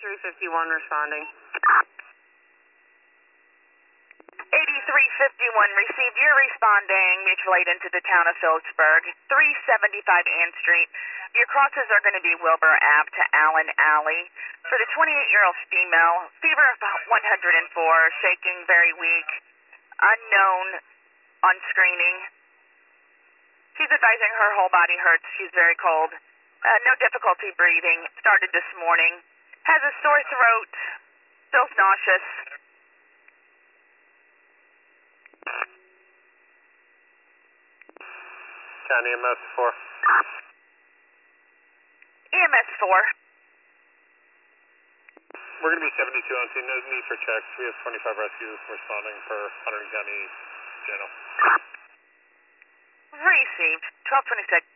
8351 responding. 8351 received. You're responding mutual aid into the town of Phillipsburg, 375 Ann Street. Your crosses are going to be Wilbur Ave to Allen Alley. For the 28-year-old female, fever of 104, shaking, very weak, unknown on screening. She's advising her whole body hurts. She's very cold. No difficulty breathing. Started this morning. Has a sore throat. Feels nauseous. County EMS 4. EMS 4. We're going to be 72 on scene. No need for checks. We have 25 rescues responding for Hunterdon County General. Received. 1226.